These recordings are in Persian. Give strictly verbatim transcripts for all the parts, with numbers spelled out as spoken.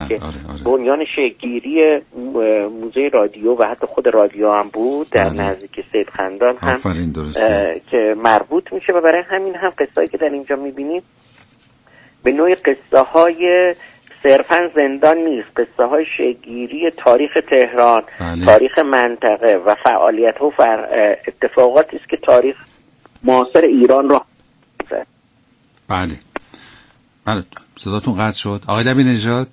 که آره، آره. بنیان شکل‌گیری موزه رادیو و حتی خود رادیو هم بود در آره. نزدیک سید خندان هم که مربوط میشه و برای همین هم قصه‌ای که در اینجا میبینید به نوعی قصه های صرفاً زندان نیست، قصه های شکل‌گیری تاریخ تهران، بله. تاریخ منطقه و فعالیت و اتفاقاتی است که تاریخ معاصر ایران رو بله بله صداتون قطع شد آقای دبیر نژاد؟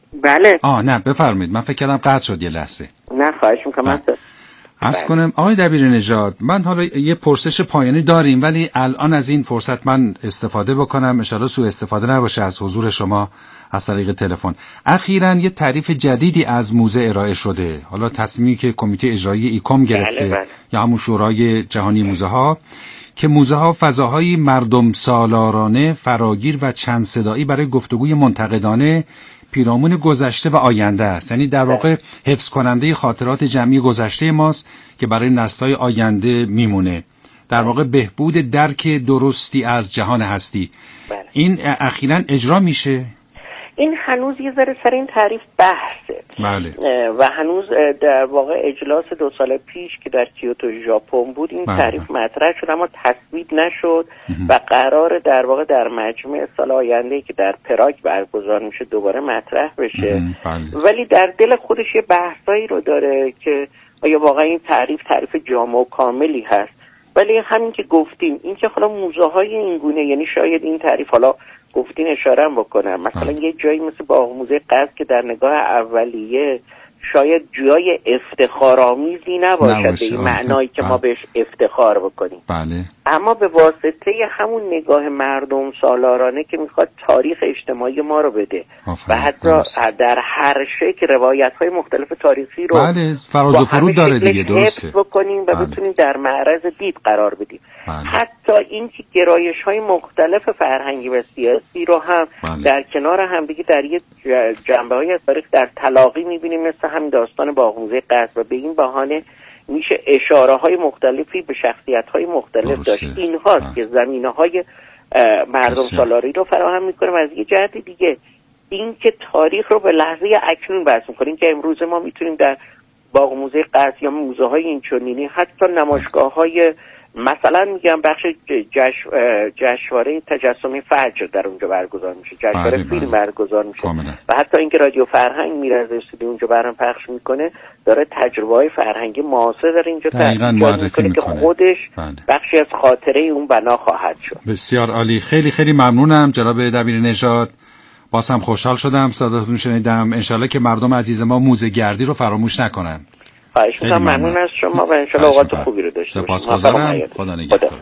بله آه نه بفرمایید، من فکر کردم قطع شد یه لحظه. نه خواهش میکنم. عرض کنم آقای دبیر نژاد، من حالا یه پرسش پایانی داریم ولی الان از این فرصت من استفاده بکنم، ان شاءالله سوء استفاده نباشه از حضور شما از طریق تلفن. اخیراً یه تعریف جدیدی از موزه ارائه شده، حالا تصمیمی که کمیته اجرایی ایکوم گرفته بله بله. یا همون شورای جهانی موزه ها، که موزه ها فضاهای مردم سالارانه، فراگیر و چند صدایی برای گفتگوی منتقدانه پیرامون گذشته و آینده است. یعنی در واقع حفظ کننده خاطرات جمعی گذشته ماست که برای نسل‌های آینده میمونه. در واقع بهبود درک درستی از جهان هستی. این اخیراً اجرا میشه؟ این هنوز یه ذره سر این تعریف بحثه. بله. و هنوز در واقع اجلاس دو سال پیش که در کیوتو ژاپن بود این بله. تعریف مطرح شد اما تصویب نشد و قرار در واقع در مجمع سال آینده که در پراگ برگزار میشه دوباره مطرح بشه. بله. ولی در دل خودش یه بحثایی رو داره که آیا واقعا این تعریف تعریف جامع و کاملی هست. ولی همین که گفتیم این که حالا موزه های این گونه، یعنی شاید این تعریف حالا گفتین اشاره هم بکنم مثلا آه. یه جایی مثل باغ موزه قصر که در نگاه اولیه شاید جای افتخارآمیزی نباشد به این معنایی که بله. ما بهش افتخار بکنیم بله. اما به واسطه همون نگاه مردم سالارانه که میخواد تاریخ اجتماعی ما رو بده و حتی درست. در هر شکل روایت‌های مختلف تاریخی رو بله فراز و فرود داره دیگه درسته بکنیم و بله. بتونیم در معرض دید قرار بدیم بله. حتی این که گرایش‌های مختلف فرهنگی و سیاسی رو هم بله. در کنار هم دیگه در یک جنبه‌های از تاریخ در تلاقی می‌بینیم، مثل همین داستان باغ موزه قصر و به این بهانه میشه اشاره های مختلفی به شخصیت های مختلف داشت. این هاست که زمینه های مردم سالاری رو فراهم میکنه و از یه جهت دیگه این که تاریخ رو به لحظه اکنون بحث میکنیم که امروز ما میتونیم در باغ موزه قصر یا موزه های اینچنینی حتی نمایشگاه های مثلا میگم بخش جش... جشنواره تجسمی فجر در اونجا برگزار میشه، جشنواره بله فیلم بله. برگزار میشه کاملا. و حتی اینکه رادیو فرهنگ میره از استودیو اونجا برام پخش میکنه، داره تجربه‌های فرهنگی معاصر در اینجا معرفی میکنه که خودش بله. بخشی از خاطره اون بنا خواهد شد. بسیار عالی، خیلی خیلی ممنونم جناب دبیر نژاد، باز هم خوشحال شدم صداتون شنیدم. انشالله که مردم عزیز ما موزه گردی رو فراموش نکنن. خواهش می‌کنم، ممنون از شما و انشالله اوقات خوبی رو داشته باشید. سپاسگزارم، خدا نگهدارتون.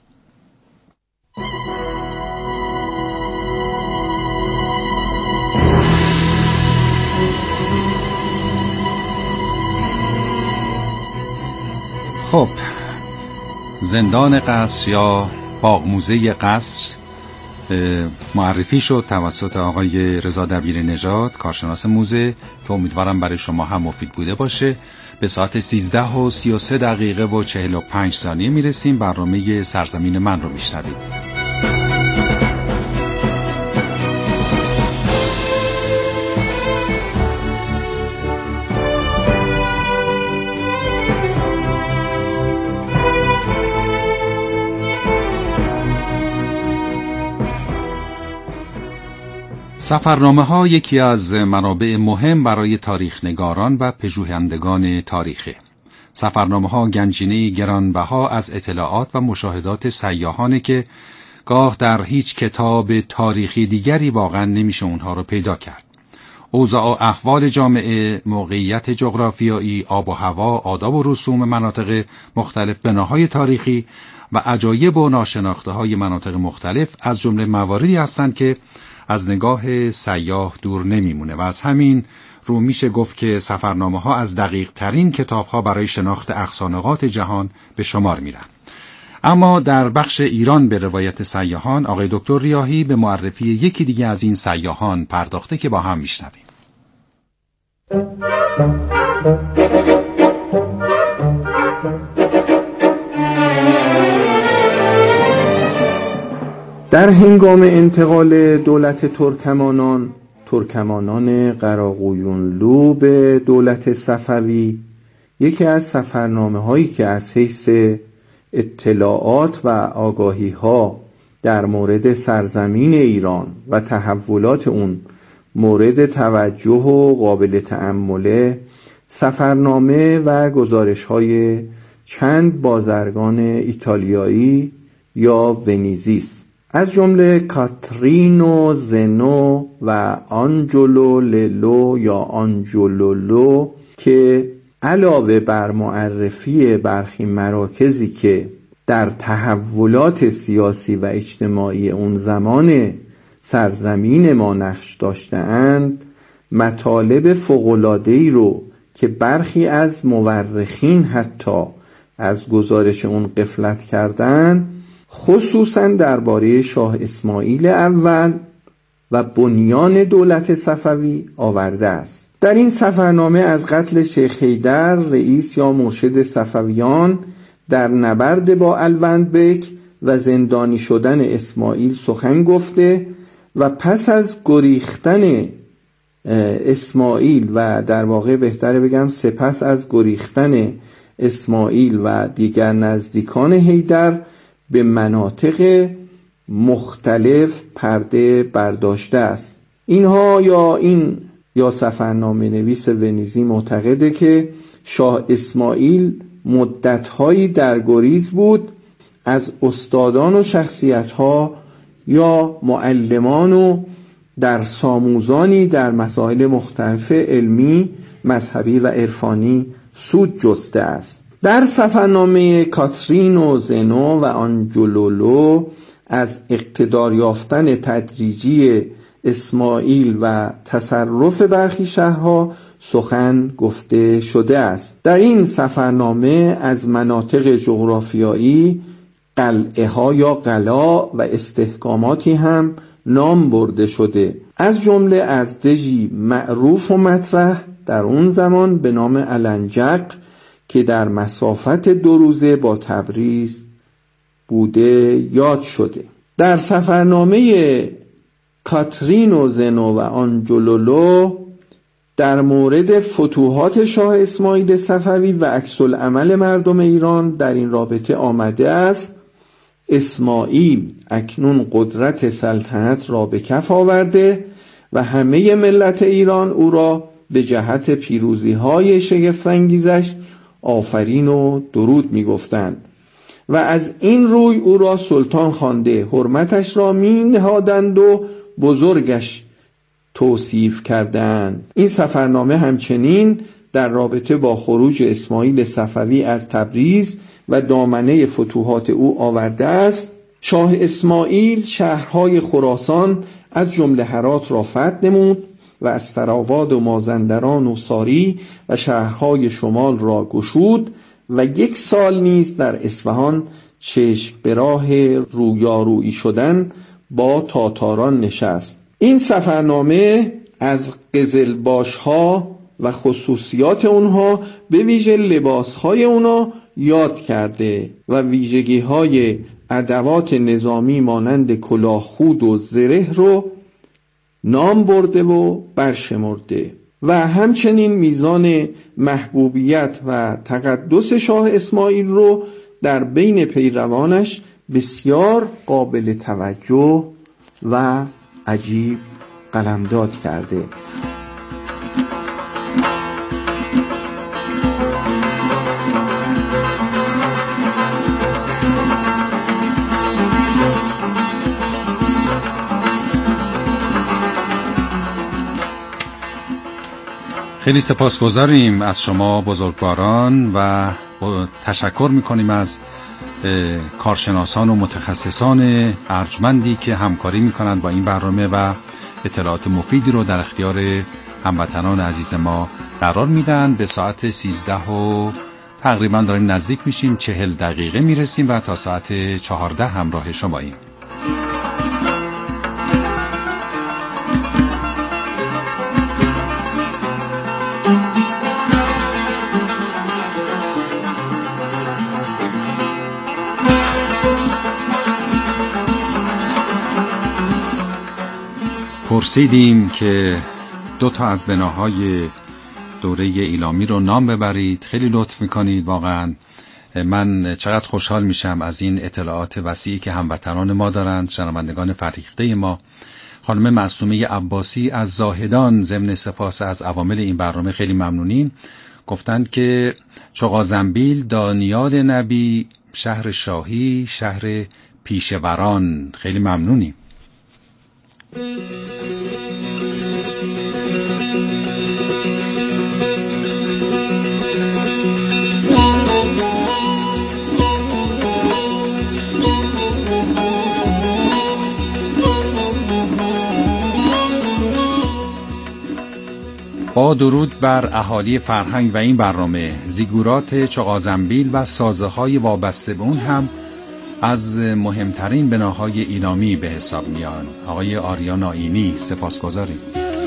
خب زندان قصر یا باغ موزه قصر معرفی شد توسط آقای رضا دبیر نژاد کارشناس موزه که امیدوارم برای شما هم مفید بوده باشه. به ساعت سیزده و سی و سه دقیقه و چهل و پنج ثانیه میرسیم. برنامه سرزمین من رو میشنوید. سفرنامه ها یکی از منابع مهم برای تاریخ نگاران و پژوهندگان تاریخه. سفرنامه ها گنجینه گرانبها از اطلاعات و مشاهدات سیاحانه که گاه در هیچ کتاب تاریخی دیگری واقعا نمیشه اونها رو پیدا کرد. اوضاع و احوال جامعه، موقعیت جغرافیایی، آب و هوا، آداب و رسوم مناطق مختلف، بناهای تاریخی و عجایب و ناشناخته های مناطق مختلف از جمله مواردی هستند که از نگاه سیاح دور نمیمونه و از همین رو میشه گفت که سفرنامه ها از دقیق ترین کتاب ها برای شناخت اقصانقاط جهان به شمار میرن. اما در بخش ایران به روایت سیاحان آقای دکتر ریاحی به معرفی یکی دیگه از این سیاحان پرداخته که با هم میشنویم. در هنگام انتقال دولت ترکمانان ترکمانان قراقویونلو به دولت صفوی یکی از سفرنامه هایی که از حیث اطلاعات و آگاهی ها در مورد سرزمین ایران و تحولات اون مورد توجه و قابل تأمله، سفرنامه و گزارش های چند بازرگان ایتالیایی یا ونیزی است، از جمله کاترینو زنو و آنجلو للو یا آنجولولو که علاوه بر معرفی برخی مراکزی که در تحولات سیاسی و اجتماعی اون زمان سرزمین ما نقش داشته‌اند، مطالب فوق‌العاده‌ای رو که برخی از مورخین حتی از گزارش اون غفلت کردن، خصوصا درباره شاه اسماعیل اول و بنیان دولت صفوی آورده است. در این سفرنامه از قتل شیخ حیدر رئیس یا مرشد صفویان در نبرد با الوندبک و زندانی شدن اسماعیل سخن گفته و پس از گریختن اسماعیل و در واقع بهتره بگم سپس از گریختن اسماعیل و دیگر نزدیکان حیدر به مناطق مختلف پرده برداشته است. اینها یا این یا سفرنامه نویس ونیزی معتقده که شاه اسماعیل مدت‌هایی در گریز بود از استادان و شخصیت‌ها یا معلمان و درس آموزانی در مسائل مختلف علمی، مذهبی و عرفانی سود جسته است. در سفرنامه کاترینو زنو و آنجولولو از اقتدار یافتن تدریجی اسماعیل و تصرف برخی شهرها سخن گفته شده است. در این سفرنامه از مناطق جغرافیایی، قلعه ها یا قلا و استحکاماتی هم نام برده شده، از جمله از دژی معروف و مطرح در اون زمان به نام النجق که در مسافت دو روزه با تبریز بوده یاد شده. در سفرنامه کاترینو زنو و آنجولولو در مورد فتوحات شاه اسماعیل صفوی و عکس العمل مردم ایران در این رابطه آمده است: اسماعیل اکنون قدرت سلطنت را به کف آورده و همه ملت ایران او را به جهت پیروزی های شگفت‌انگیزش آفرین و درود می گفتند و از این روی او را سلطان خوانده، حرمتش را می نهادند و بزرگش توصیف کردند. این سفرنامه همچنین در رابطه با خروج اسماعیل صفوی از تبریز و دامنه فتوحات او آورده است: شاه اسماعیل شهرهای خراسان از جمله هرات را فتح نمود و استرآباد و مازندران و ساری و شهرهای شمال را گشود و یک سال نیز در اصفهان چشم به راه رویارویی شدن با تاتاران نشست. این سفرنامه از قزلباش‌ها و خصوصیات اونها به ویژه لباس‌های اونها یاد کرده و ویژگی‌های ادوات نظامی مانند کلاهخود و زره رو نام برده و برشمرده و همچنین میزان محبوبیت و تقدس شاه اسماعیل رو در بین پیروانش بسیار قابل توجه و عجیب قلمداد کرده. خیلی سپاسگزاریم از شما بزرگواران و تشکر میکنیم از کارشناسان و متخصصان ارجمندی که همکاری میکنند با این برنامه و اطلاعات مفیدی رو در اختیار هموطنان عزیز ما قرار میدن. به ساعت سیزده و تقریبا داریم نزدیک میشیم، چهل دقیقه میرسیم و تا ساعت چهارده همراه شماییم. پرسیدیم که دو تا از بناهای دوره ایلامی رو نام ببرید. خیلی لطف میکنید. واقعا من چقدر خوشحال میشم از این اطلاعات وسیعی که هموطنان ما دارند، شنوندگان فرهیخته ما. خانم معصومه عباسی از زاهدان ضمن سپاس از عوامل این برنامه خیلی ممنونین. گفتند که چغازنبیل دانیال نبی، شهر شاهی، شهر پیشوران. خیلی ممنونیم. با درود بر اهالی فرهنگ و این برنامه، زیگورات چغازنبیل و سازه‌های وابسته به اون هم از مهمترین بناهای ایلامی به حساب میان. آقای آریان آیینی، سپاسگزاریم.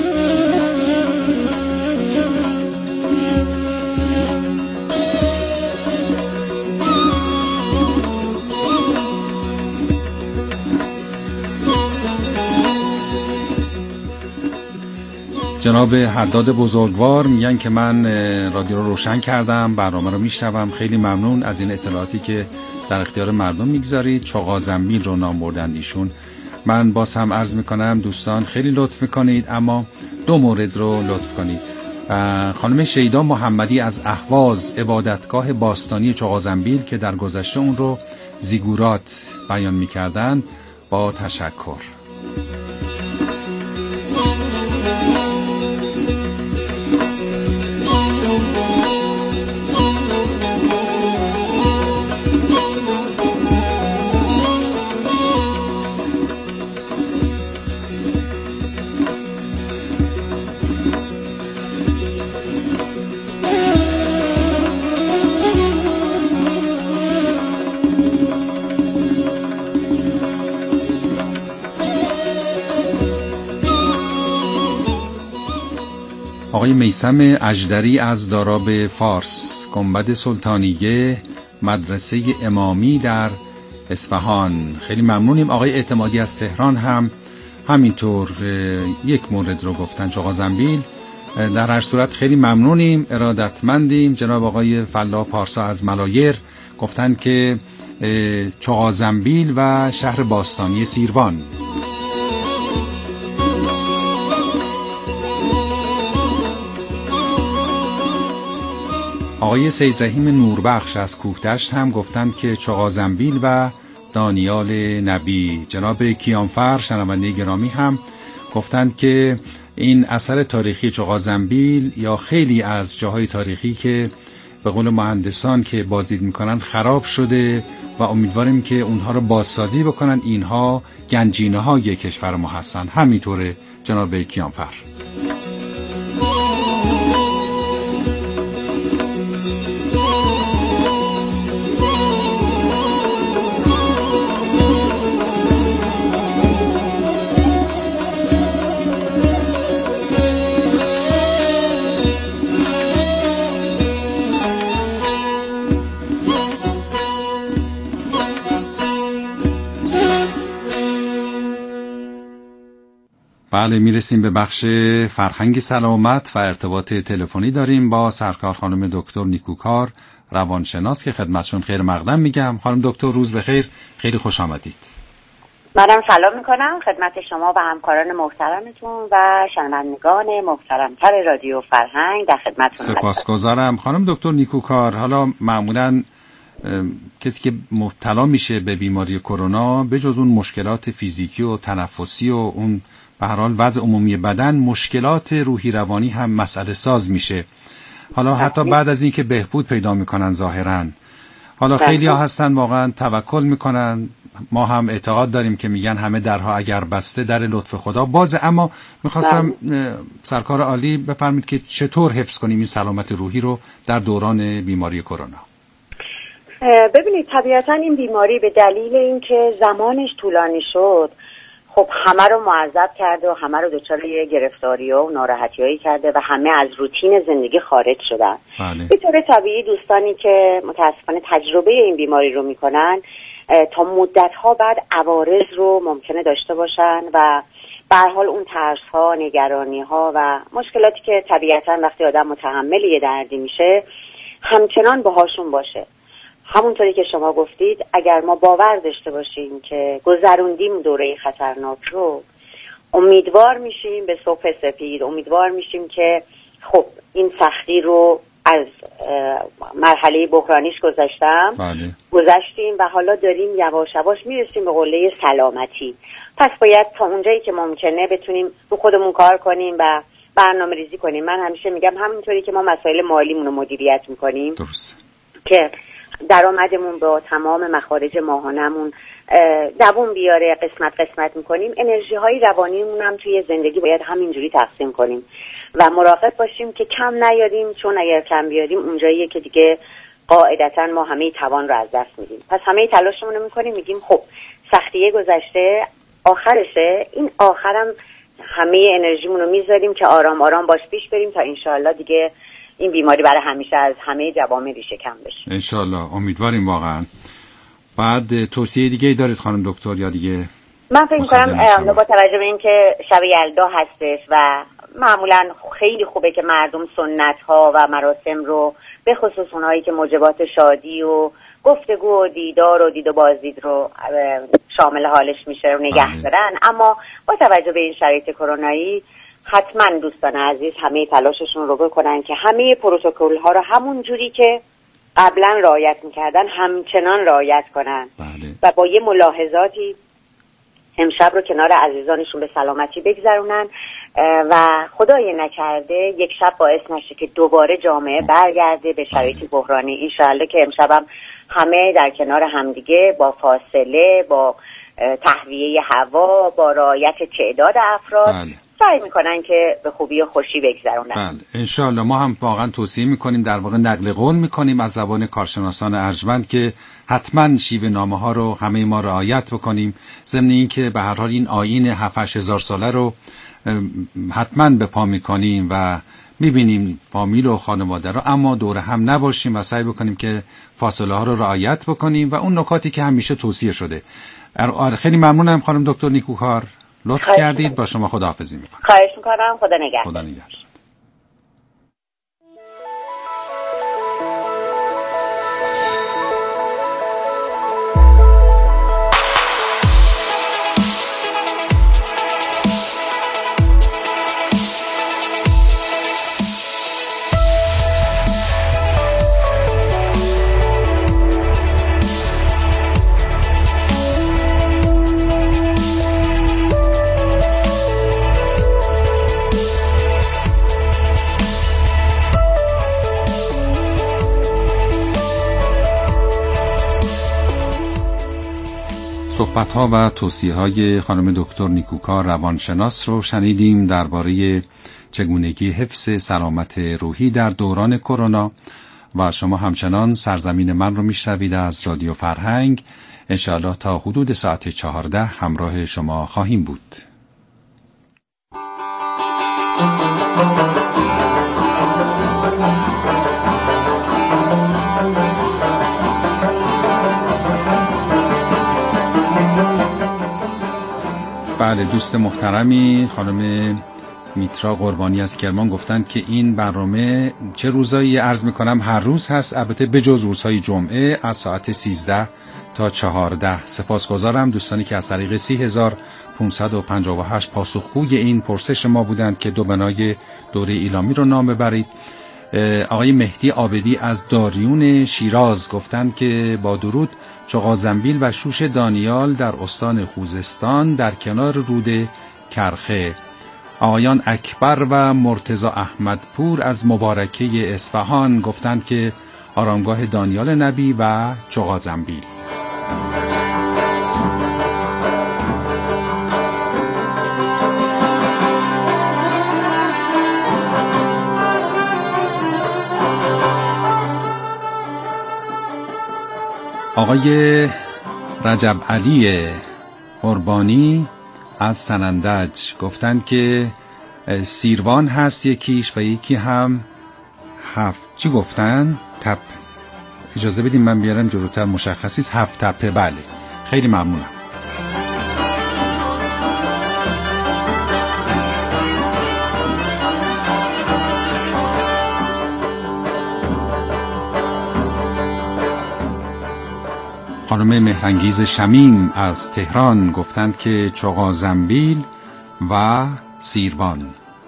جناب حداد بزرگوار میگن که من رادیو رو روشن کردم، برنامه رو میشنوم. خیلی ممنون از این اطلاعاتی که در اختیار مردم میگذارید. چغازنبیل رو نام بردن ایشون. من باز هم عرض میکنم دوستان خیلی لطف میکنید، اما دو مورد رو لطف کنید. خانم شیدا محمدی از اهواز، عبادتگاه باستانی چغازنبیل که در گذشته اون رو زیگورات بیان میکردن، با تشکر. آقای میثم اژدری از داراب فارس، گنبد سلطانیه، مدرسه امامی در اصفهان. خیلی ممنونیم. آقای اعتمادی از تهران هم همینطور یک مورد رو گفتن، چغازنبیل. در هر صورت خیلی ممنونیم، ارادتمندیم. جناب آقای فلاح پارسا از ملایر گفتن که چغازنبیل و شهر باستانی سیروان. آقای سید رحیم نوربخش از کوهدشت هم گفتند که چغازنبیل و دانیال نبی. جناب کیانفر شنونده گرامی هم گفتند که این اثر تاریخی چغازنبیل یا خیلی از جاهای تاریخی که به قول مهندسان که بازدید میکنن خراب شده و امیدواریم که اونها رو بازسازی بکنن. اینها گنجینه های کشور ما هستن. همینطوره جناب کیانفر. بله، میرسیم به بخش فرهنگ سلامت و ارتباط تلفنی داریم با سرکار خانم دکتر نیکوکار، روانشناس، که خدمتشون خیر مقدم میگم. خانم دکتر روز بخیر، خیلی خوش آمدید. منم سلام میکنم خدمت شما و همکاران محترمتون و شنوندگان محترمتر رادیو فرهنگ، در خدمتتون هستم. سپاسگزارم. خانم دکتر نیکوکار، حالا معمولاً کسی که مبتلا میشه به بیماری کرونا، به جز اون مشکلات فیزیکی و تنفسی و اون به هر حال وضع عمومی بدن، مشکلات روحی روانی هم مسئله ساز میشه. حالا حتی بعد از این که بهبود پیدا میکنن ظاهراً، حالا خیلی ها هستن واقعا توکل میکنن. ما هم اعتقاد داریم که میگن همه درها اگر بسته در لطف خدا بازه. اما میخواستم سرکار عالی بفرمید که چطور حفظ کنیم این سلامت روحی رو در دوران بیماری کرونا. ببینید، طبیعتا این بیماری به دلیل اینکه زمانش طولانی شد، خب همه رو معذب کرده و همه رو دچار یه گرفتاری و ناراحتیایی کرده و همه از روتین زندگی خارج شدن. بله. به طور طبیعی دوستانی که متاسفانه تجربه این بیماری رو میکنن تا مدت‌ها بعد عوارض رو ممکنه داشته باشن و به هر حال اون ترس ها، نگرانی ها و مشکلاتی که طبیعتا وقتی آدم متحمل یه دردی میشه همچنان باهاشون باشه. همونطوری که شما گفتید اگر ما باور داشته باشیم که گذروندیم دوره خطرناک رو، امیدوار میشیم به صبح سپید، امیدوار میشیم که خب این سختی رو از مرحله بحرانیش گذاشتم بله. گذشتیم و حالا داریم یواش یواش میرسیم به قله سلامتی. پس باید تا اونجایی که ممکنه بتونیم رو خودمون کار کنیم و برنامه ریزی کنیم. من همیشه میگم همونطوری که ما مسائل مالیمون رو مدیریت میکنیم درست که درآمدمون با تمام مخارج ماهانمون دووم بیاره، قسمت قسمت میکنیم، انرژی های روانیمون هم توی زندگی باید همینجوری تقسیم کنیم و مراقب باشیم که کم نیاریم، چون اگر کم بیاریم اونجاییه که دیگه قاعدتا ما همه توان رو از دست میدیم. پس همه تلاشمون رو میکنیم، میگیم خب سختیه گذشته، آخرشه، این آخرم همه انرژیمون رو میذاریم که آرام آرام باش پیش بریم تا انشالله دیگه این بیماری برای همیشه از همه جوامع ریشه کن بشه. انشالله، امیدواریم واقعا. بعد توصیه دیگه ای دارید خانم دکتر یا دیگه؟ من فکر می‌کنم با توجه به اینکه شب یلدا هستش و معمولا خیلی خوبه که مردم سنت‌ها و مراسم رو به خصوص اونایی که موجبات شادی و گفتگو و دیدار و دید و بازدید رو شامل حالش میشه رو نگه دارن، اما با توجه به این شرایط کرونایی حتما دوستان عزیز همه تلاششون رو بکنن که همه پروتکل ها رو همون جوری که قبلا رعایت میکردن همچنان رعایت کنن. بله. و با یه ملاحظاتی امشب رو کنار عزیزانشون به سلامتی بگذرونن و خدای نکرده یک شب باعث نشه که دوباره جامعه برگرده به شرایط بحرانی. انشاءالله که امشبم همه در کنار همدیگه با فاصله، با تهویه هوا، با رعایت تعداد افراد بله. سعی میکنن که به خوبی و خوشی بگذرونن. بله انشاءالله. ما هم واقعا توصیه میکنیم، در واقع نقل قول میکنیم از زبان کارشناسان ارجمند که حتما شیوه نامه ها رو همه ما رعایت بکنیم، ضمن این که به هر حال این آیین هفت هشت هزار ساله رو حتما به پا میکنیم و میبینیم فامیل و خانواده رو، اما دور هم نباشیم و سعی بکنیم که فاصله ها رو رعایت بکنیم و اون نکاتی که همیشه توصیه شده. خیلی ممنونم خانم دکتر نیکوکار، لطف کردید. با شما خداحافظی میکنم. خواهش میکنم. خدا نگهدار. خدا نگهدار. صحبت‌ها و توصیه‌های خانم دکتر نیکوکار روانشناس رو شنیدیم درباره چگونگی حفظ سلامت روحی در دوران کرونا و شما همچنان سرزمین من رو میشنوید از رادیو فرهنگ. انشاءالله تا حدود ساعت چهارده همراه شما خواهیم بود. بله دوست محترمی خانم میترا قربانی از کرمان گفتن که این برنامه چه روزایی عرض میکنم هر روز هست، البته بجز روزهای جمعه از ساعت سیزده تا چهارده. سپاسگزارم دوستانی که از طریق سی هزار پانصد و پنجاه و هشت پاسخگوی این پرسش ما بودند که دو بنای دوره ایلامی رو نام ببرید. آقای مهدی عابدی از داریون شیراز گفتند که با درود چغازنبیل و شوش دانیال در استان خوزستان در کنار رود کرخه. آقایان اکبر و مرتضی احمدپور از مبارکه اصفهان گفتند که آرامگاه دانیال نبی و چغازنبیل. آقای رجب علی قربانی از سنندج گفتند که سیروان هست یکیش و یکی هم هفت چی گفتن؟ تپ. اجازه بدیم من بیارم جلوتر مشخصیست. هفت تپه. بله خیلی ممنونم. خانم مهرانگیز شمیم از تهران گفتند که چغا زنبیل و سیربان.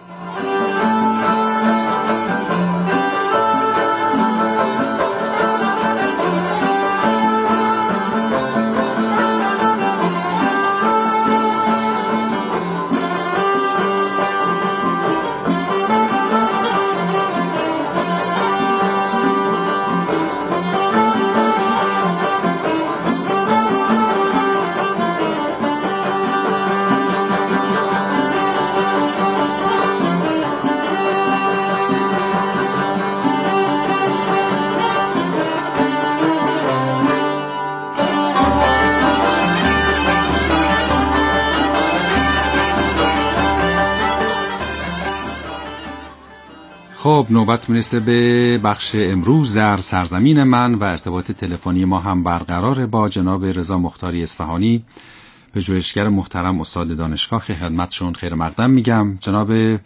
خب نوبت میرسه به بخش امروز در سرزمین من و ارتباط تلفنی ما هم برقراره با جناب رضا مختاری اصفهانی، پژوهشگر محترم، استاد دانشگاه. خدمتشون خیر مقدم میگم. جناب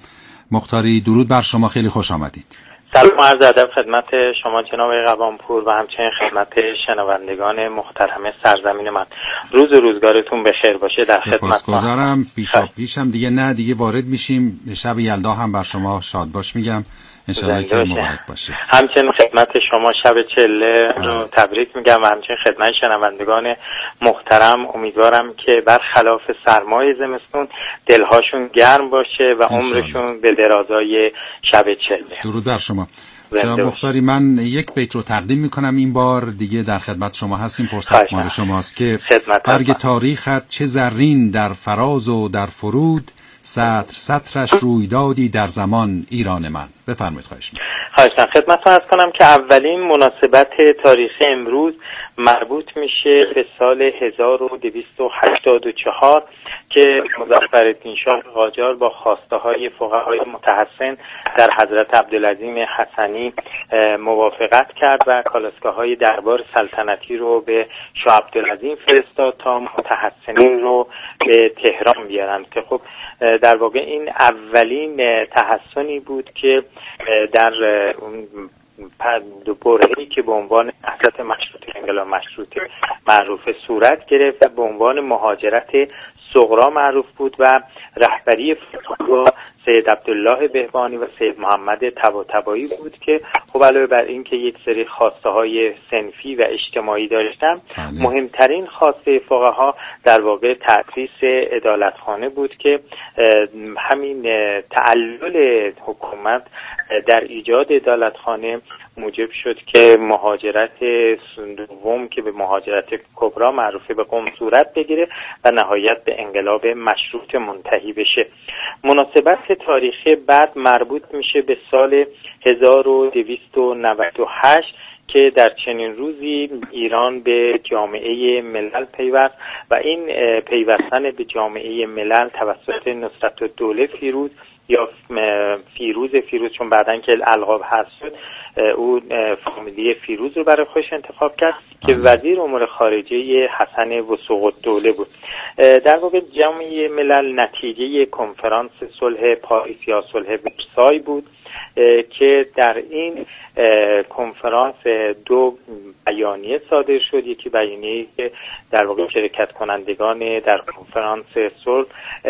مختاری درود بر شما، خیلی خوش آمدید. سلام عرض ادب خدمت شما جناب قوامپور و همچنین خدمت شنوندگان محترم سرزمین من. روز و روزگارتون بخیر باشه. در خدمت سپاسگزارم. پیشا پیشم دیگه نه دیگه وارد میشیم. شب یلدا هم بر شما شاد باش میگم، انشالله که مبارک باشه. همچنین خدمت شما شب چله رو تبریک میگم و همچنین خدمت شنوندگان محترم. امیدوارم که برخلاف سرمای زمستون دلهاشون گرم باشه و عمرشون به درازای شب چله. درود بر شما. جناب مختاری، من یک بیت رو تقدیم میکنم این بار دیگه، در خدمت شما هستیم، فرصت مال شماست که برگ تاریخت چه زرین در فراز و در فرود، سطر سطرش رویدادی در زمان ایران من. بفرمایید. خواهش می‌کنم. خواهشاً خدمتتون عرض کنم که اولین مناسبت تاریخی امروز مربوط میشه به سال هزار و دویست و هشتاد و چهار که مظفرالدین شاه قاجار با خواسته های فقهای متحسن در حضرت عبدالعظیم حسنی موافقت کرد و کالاسکه های دربار سلطنتی رو به شاه عبدالعظیم فرستاد تا متحسنین رو به تهران بیارن که خب در واقع این اولین تحسنی بود که در اون برهه‌ای که به عنوان نهضت مشروطه انقلاب مشروطه معروف صورت گرفت و به عنوان مهاجرت صغرا معروف بود و رهبری فتوحات سید عبدالله بهبانی و سید محمد طباطبایی بود که خب علاوه بر این که یک سری خواسته های صنفی و اجتماعی داشتن، مهمترین خواسته فقها در واقع تأسیس عدالتخانه بود که همین تعلل حکومت در ایجاد عدالتخانه موجب شد که مهاجرت دوم که به مهاجرت کبرا معروفه به قم صورت بگیره و نهایت به انقلاب مشروط منتهی بشه. مناسبت تاریخی بعد مربوط میشه به سال هزار و دویست و نود و هشت که در چنین روزی ایران به جامعه ملل پیوست و این پیوستن به جامعه ملل توسط نصرتالدوله فیروز یا فیروز فیروز چون بعدن که القاب هست شد او فامیلی فیروز رو برای خودش انتخاب کرد که وزیر امور خارجه حسن وثوق‌الدوله بود. در واقع جامعه ملل نتیجه کنفرانس صلح پاریس یا صلح ورسای بود که در این کنفرانس دو بیانیه صادر شد. یکی بیانیه‌ای که در واقع شرکت کنندگان در کنفرانس صلح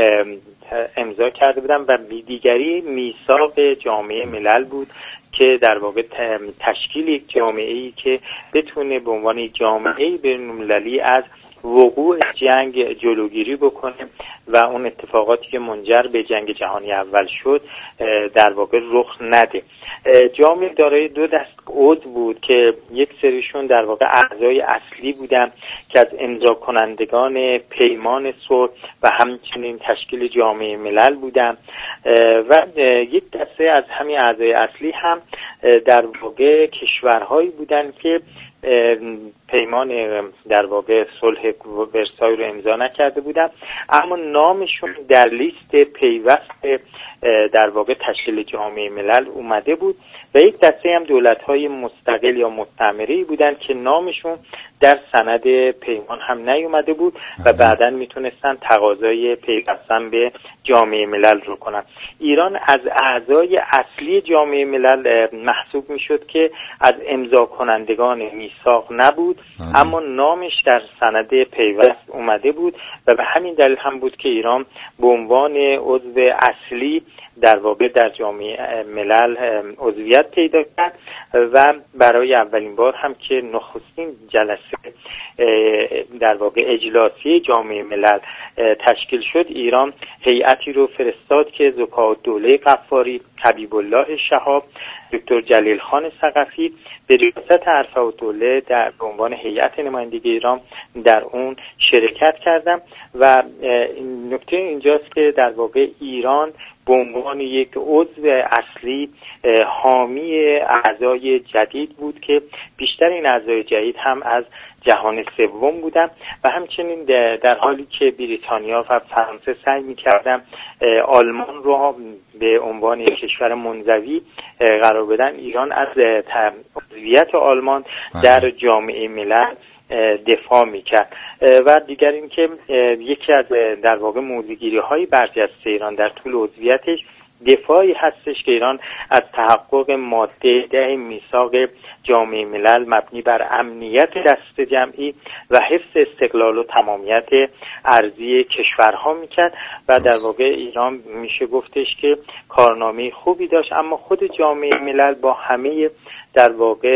امضا کرده بودن و دیگری میثاق جامعه ملل بود که در واقع تشکیل یک جامعه‌ای که بتونه به عنوان جامعه بین‌المللی از وقوع جنگ جلوگیری بکنه و اون اتفاقاتی که منجر به جنگ جهانی اول شد در واقع رخ نده. جامعه دارای دو دست عضو بود که یک سریشون در واقع اعضای اصلی بودن که از امضا کنندگان پیمان صلح و همچنین تشکیل جامعه ملل بودن و یک دسته از همین اعضای اصلی هم در واقع کشورهایی بودن که پیمان در واقع صلح ورسای رو امضا نکرده بودن اما نامشون در لیست پیوست در واقع تشکیل جامعه ملل اومده بود و یک دسته هم دولت‌های مستقل یا مستعمره‌ای بودن که نامشون در سند پیمان هم نیومده بود و بعداً میتونستن تقاضای پیوستن به جامعه ملل رو کنن. ایران از اعضای اصلی جامعه ملل محسوب میشد که از امضا کنندگان میثاق نبود آه. اما نامش در سند پیوست اومده بود و به همین دلیل هم بود که ایران به عنوان عضو اصلی در واقع در جامعه ملل عضویت پیدا کرد و برای اولین بار هم که نخستین جلسه در واقع اجلاسی جامعه ملل تشکیل شد، ایران هیئتی رو فرستاد که ذوالدوله غفاری، حبیب الله شهاب، دکتر جلیل خان ثقفی به ریاست عرفةالدوله در به عنوان هیئت نمایندگی ایران در اون شرکت کردم و نکته اینجاست که در واقع ایران به عنوان یک عضو اصلی حامی اعضای جدید بود که بیشتر این اعضای جدید هم از جهان سوم بودن و همچنین در حالی که بریتانیا و فرانسه سعی می‌کردن آلمان رو به عنوان یک کشور منزوی قرار بدن، ایران از عضویت آلمان در جامعه ملل دفاع میکرد. و دیگر اینکه یکی از در واقع موضوعگیری‌های برجسته ایران در طول عضویتش دفاعی هستش که ایران از تحقق ماده ده میثاق جامعه ملل مبنی بر امنیت دست جمعی و حفظ استقلال و تمامیت ارضی کشورها میکرد و در واقع ایران میشه گفتش که کارنامه خوبی داشت، اما خود جامعه ملل با همه در واقع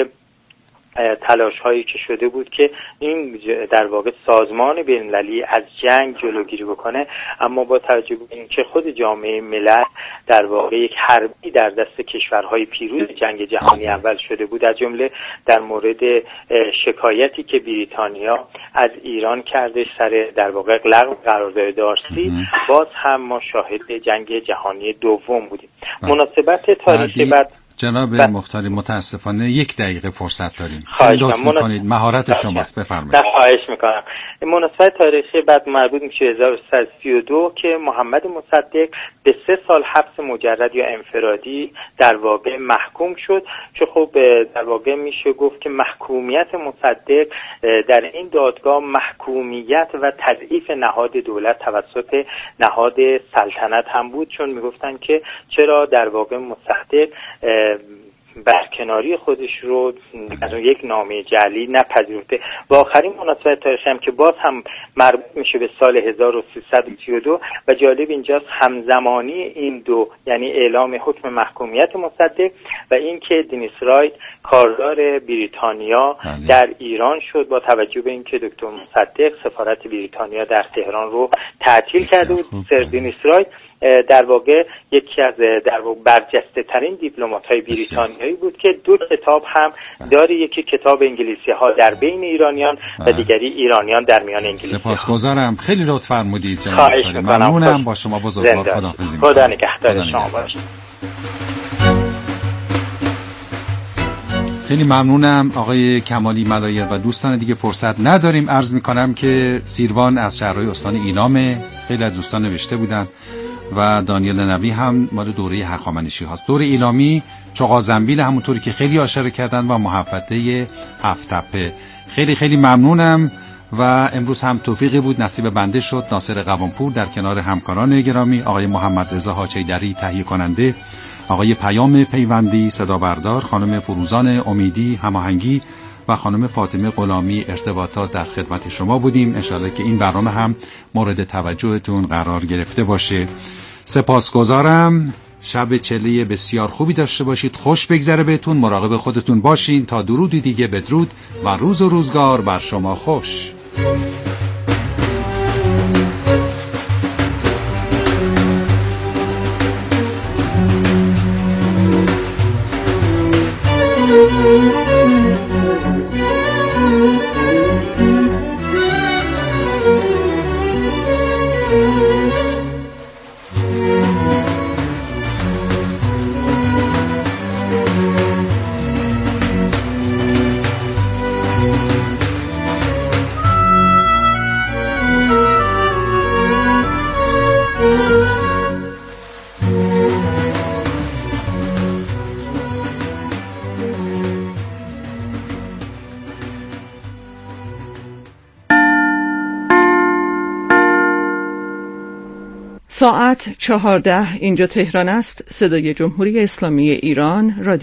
تلاش هایی که شده بود که این در واقع سازمان بین‌المللی از جنگ جلوگیری بکنه، اما با توجه به اینکه خود جامعه ملل در واقع یک حربی در دست کشورهای پیروز جنگ جهانی اول شده بود، از جمله در مورد شکایتی که بریتانیا از ایران کرده سر در واقع لغو قرارداد دارسی، باز هم ما شاهد جنگ جهانی دوم بودیم. مناسبت تاریخی بعد جناب مختاری متاسفانه یک دقیقه فرصت داریم. لطف میکنید، مهارت شماست، بفرمایید. خواهش میکنم. مناسبت تاریخی بعد مربوط میشه هزار و سیصد و سی و دو که محمد مصدق به سه سال حبس مجرد یا انفرادی در واقع محکوم شد، که خب در واقع میشه گفت که محکومیت مصدق در این دادگاه محکومیت و تضعیف نهاد دولت توسط نهاد سلطنت هم بود، چون میگفتن که چرا در واقع مصدق برکناری خودش رو در یک نامه جعلی نپذیرفته. و آخرین مناسبت تاریخی هم که باز هم مربوط میشه به سال هزار و سیصد و سی و دو و جالب اینجاست همزمانی این دو، یعنی اعلام حکم محکومیت مصدق و اینکه دنیس رایت کاردار بریتانیا در ایران شد، با توجه به اینکه دکتر مصدق سفارت بریتانیا در تهران رو تعطیل کرده بود. سر دنیس رایت در واقع یکی از در واقع برجسته ترین دیپلمات های بریتانیایی بود که دو کتاب هم داره، یکی کتاب انگلیسی ها در بین ایرانیان و دیگری ایرانیان در میان انگلیسی ها. سپاسگزارم، خیلی لطف فرمودید جناب مختاری. ممنونم، با شما بزرگوار خداحافظی می‌کنم. خدا نگهدار شما باشید. خیلی ممنونم آقای کمالی ملایر و دوستان دیگه. فرصت نداریم، عرض می‌کنم که سیروان از شهرهای استان ایلامه، خیلی از دوستان نوشته بودن و دانیل نبی هم مال دوره هخامنشی هاست. دوره ایلامی چغازنبیل همونطوری که خیلی اشاره کردن و محوطه هفت تپه. خیلی خیلی ممنونم و امروز هم توفیقی بود نصیب بنده شد. ناصر قوانپور در کنار همکاران گرامی، آقای محمد رضا حاجیدری تهیه کننده، آقای پیام پیوندی صدا بردار، خانم فروزان امیدی هماهنگی و خانم فاطمه غلامی ارتباطات در خدمت شما بودیم. انشالله که این برنامه هم مورد توجهتون قرار گرفته باشه. سپاسگزارم. شب چله بسیار خوبی داشته باشید، خوش بگذره بهتون، مراقب خودتون باشین. تا درودی دیگه بدرود و روز و روزگار بر شما خوش. ساعت چهارده اینجا تهران است. صدای جمهوری اسلامی ایران، رادیو